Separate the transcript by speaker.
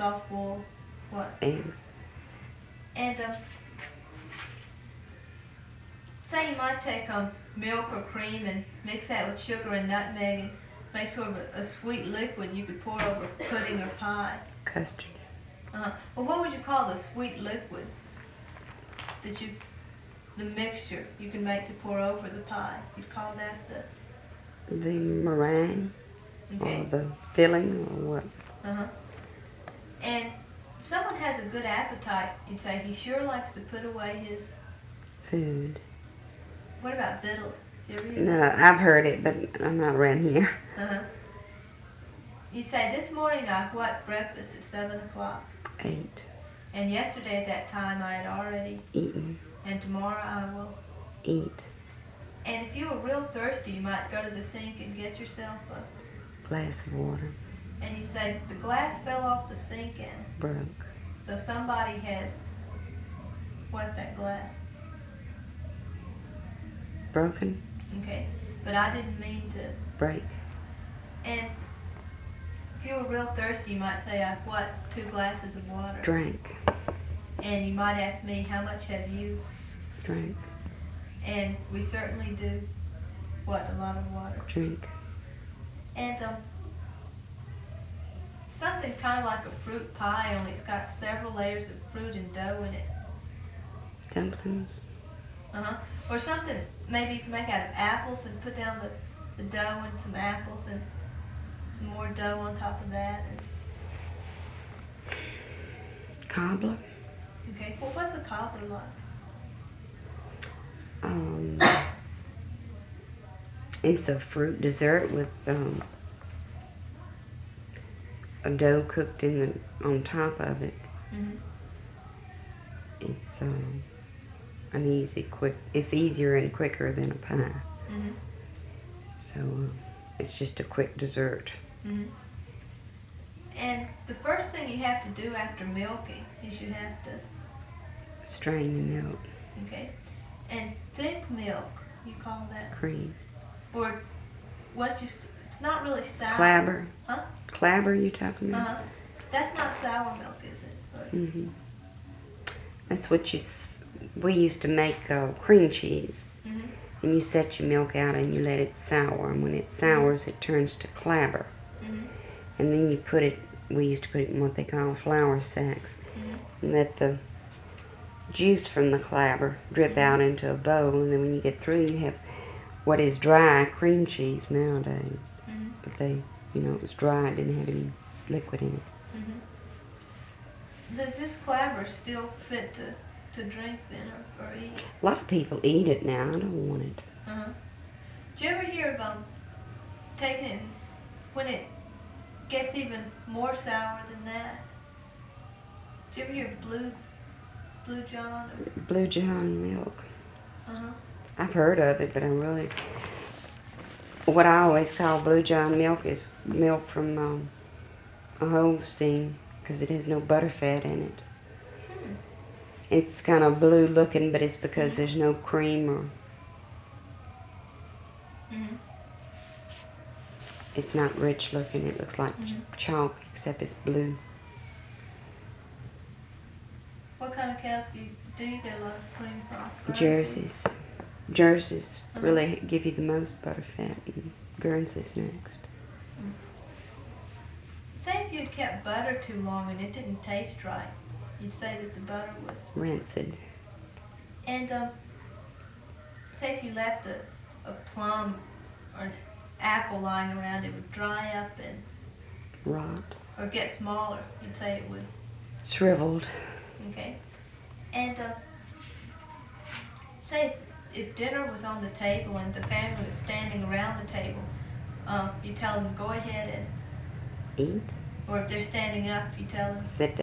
Speaker 1: soft-boiled what?
Speaker 2: eggs.
Speaker 1: And say you might take milk or cream and mix that with sugar and nutmeg and make sort of a sweet liquid you could pour over pudding or pie.
Speaker 2: Custard.
Speaker 1: Well, what would you call the sweet liquid that the mixture you can make to pour over the pie? You'd call that
Speaker 2: the meringue,
Speaker 1: okay.
Speaker 2: Or the filling, or what?
Speaker 1: And if someone has a good appetite, you'd say he sure likes to put away his
Speaker 2: food.
Speaker 1: What about diddle?
Speaker 2: No, I've heard it, but I'm not around here.
Speaker 1: You'd say, this morning I what breakfast at 7 o'clock?
Speaker 2: 8.
Speaker 1: And yesterday at that time I had already
Speaker 2: eaten.
Speaker 1: And tomorrow I will
Speaker 2: eat.
Speaker 1: And if you were real thirsty, you might go to the sink and get yourself a
Speaker 2: glass of water.
Speaker 1: And you say, the glass fell off the sink and
Speaker 2: broke.
Speaker 1: So somebody has what, that glass?
Speaker 2: Broken.
Speaker 1: Okay, but I didn't mean to
Speaker 2: break.
Speaker 1: And if you were real thirsty, you might say, I what, 2 glasses of water?
Speaker 2: Drank.
Speaker 1: And you might ask me, how much have you
Speaker 2: drank?
Speaker 1: And we certainly do what, a lot of water?
Speaker 2: Drink.
Speaker 1: And something kind of like a fruit pie, only it's got several layers of fruit and dough in it.
Speaker 2: Dumplings.
Speaker 1: Or something maybe you can make out of apples and put down the dough and some apples and some more dough on top of that. And
Speaker 2: cobbler.
Speaker 1: Okay, well, what's a cobbler like?
Speaker 2: It's a fruit dessert with a dough cooked on top of it. It's an easy, quick. It's easier and quicker than a pie. So it's just a quick dessert.
Speaker 1: And the first thing you have to do after milking is you have to
Speaker 2: strain the milk.
Speaker 1: Okay. And thick milk, you call that
Speaker 2: cream. Or
Speaker 1: it's not really sour.
Speaker 2: Clabber.
Speaker 1: Huh?
Speaker 2: Clabber you talking about?
Speaker 1: That's not sour milk, is it?
Speaker 2: That's what we used to make cream cheese. And you set your milk out and you let it sour. And when it sours, it turns to clabber. And then we used to put it in what they call flour sacks. And let the juice from the clabber drip out into a bowl. And then when you get through, you have what is dry cream cheese nowadays. But it was dry, it didn't have any liquid in it.
Speaker 1: Does this clabber still fit to drink then or eat?
Speaker 2: A lot of people eat it now. I don't want it.
Speaker 1: Do you ever hear of taking it when it gets even more sour than that? Do you ever hear Blue John?
Speaker 2: Blue John milk. I've heard of it, but what I always call Blue John milk is milk from a Holstein, because it has no butterfat in it. It's kind of blue looking, but it's because there's no cream or... It's not rich looking. It looks like chalk, except it's blue.
Speaker 1: What kind of cows do you get a lot of cream from?
Speaker 2: Jerseys. Jerseys really give you the most butterfat, and Guernseys next.
Speaker 1: Say if you'd kept butter too long and it didn't taste right, you'd say that the butter was...
Speaker 2: rancid.
Speaker 1: And say if you left a plum or an apple lying around, it would dry up and...
Speaker 2: rot.
Speaker 1: Or get smaller, you'd say it would...
Speaker 2: shriveled.
Speaker 1: Okay. And say if dinner was on the table and the family was standing around the table, you tell them, go ahead and...
Speaker 2: eat?
Speaker 1: Or if they're standing up, you tell them...
Speaker 2: sit